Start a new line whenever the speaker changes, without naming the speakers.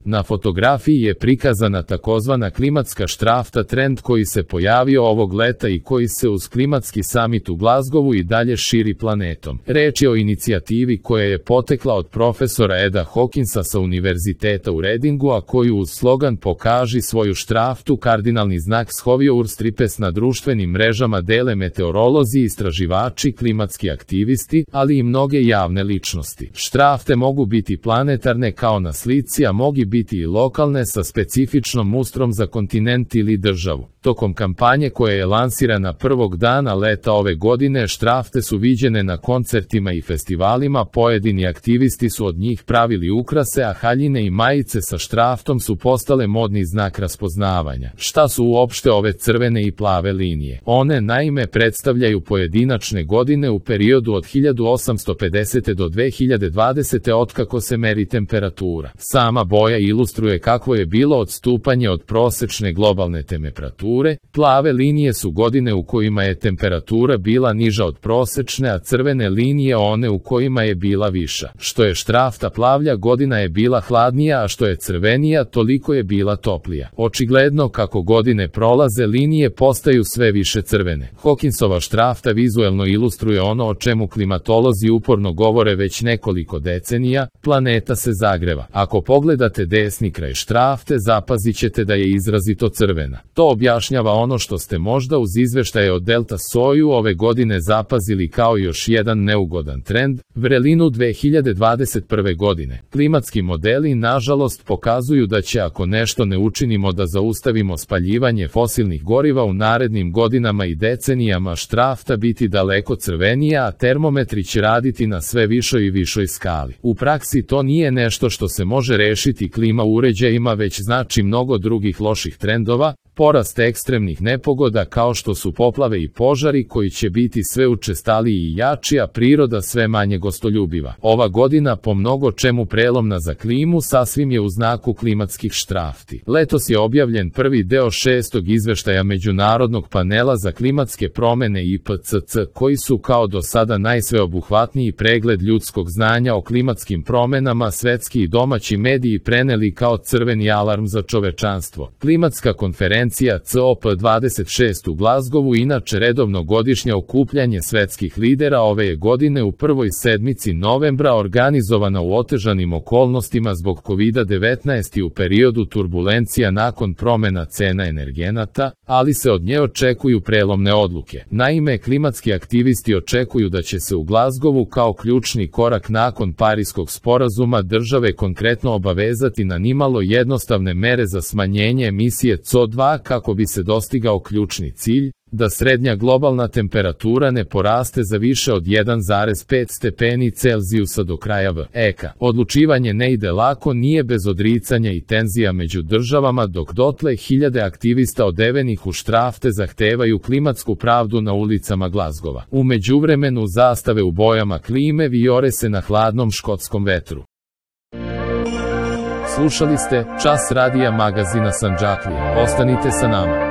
Na fotografiji je prikazana takozvana klimatska štrafta, trend koji se pojavio ovog leta i koji se uz klimatski samit u Glazgovu i dalje širi planetom. Reč je o inicijativi koja je potekla od profesora Eda Hawkinsa sa Univerziteta u Readingu, a koju uz slogan "Pokaži svoju štraftu, kardinalni znak Schovio Urstripes" na društvenim mrežama dele meteorolozi, istraživači, klimatski aktivisti, ali i mnoge javne ličnosti. Štrafte mogu biti planetarne kao na slici, a mogu biti i lokalne sa specifičnom mustrom za kontinent ili državu. Tokom kampanje koja je lansirana prvog dana leta ove godine, štrafte su viđene na koncertima i festivalima, pojedini aktivisti su od njih pravili ukrase, a haljine i majice sa štraftom su postale modni znak raspoznavanja. Šta su uopšte ove crvene i plave linije? One naime predstavljaju pojedinačne godine u periodu od 1850. do 2020. otkako se meri temperatura. Sama boja ilustruje kakvo je bilo odstupanje od prosečne globalne temperature. Plave linije su godine u kojima je temperatura bila niža od prosečne, a crvene linije one u kojima je bila viša. Što je štrafta plavlja, godina je bila hladnija, a što je crvenija, toliko je bila toplija. Očigledno kako godine prolaze, linije postaju sve više crvene. Hawkinsova štrafta vizuelno ilustruje ono o čemu klimatolozi uporno govore već nekoliko decenija: planeta se zagreva. Ako pogledate desni kraj štrafte, zapazit ćete da je izrazito crvena. To objašnjava ono što ste možda uz izveštaje od Delta Soju ove godine zapazili kao još jedan neugodan trend, vrelinu 2021. godine. Klimatski modeli nažalost pokazuju da će, ako nešto ne učinimo da zaustavimo spaljivanje fosilnih goriva, u narednim godinama i decenijama štrafta biti daleko crvenija, a termometri će raditi na sve višoj i višoj skali. U praksi to nije nešto što se može rešiti klima uređajima, već znači mnogo drugih loših trendova, porast ekstremnih nepogoda kao što su poplave i požari koji će biti sve učestaliji i jači, a priroda sve manje gostoljubiva. Ova godina po mnogo čemu prelomna za klimu sasvim je u znaku klimatskih štrafti. Letos je objavljen prvi deo 6. izveštaja Međunarodnog panela za klimatske promene IPCC, koji su kao do sada najsveobuhvatniji pregled ljudskog znanja o klimatskim promenama svetski i domaći mediji preneli kao crveni alarm za čovečanstvo. Klimatska konferencija COP26 u Glazgovu, inače redovno godišnje okupljanje svetskih lidera, ove je godine u prvoj sedmici novembra organizovana u otežanim okolnostima zbog COVID-19 i u periodu turbulencija nakon promena cena energenata, ali se od nje očekuju prelomne odluke. Naime, klimatski aktivisti očekuju da će se u Glazgovu kao ključni korak nakon Pariskog sporazuma države konkretno obavezati na nimalo jednostavne mere za smanjenje emisije CO2 kako bi se dostigao ključni cilj, da srednja globalna temperatura ne poraste za više od 1,5 stepeni Celzijusa do kraja veka. Odlučivanje ne ide lako, nije bez odricanja i tenzija među državama, dok dotle hiljade aktivista odevenih u štrafte zahtevaju klimatsku pravdu na ulicama Glazgova. U međuvremenu zastave u bojama klime vijore se na hladnom škotskom vetru. Slušali ste Čas radija magazina Sandžaklija. Ostanite sa nama.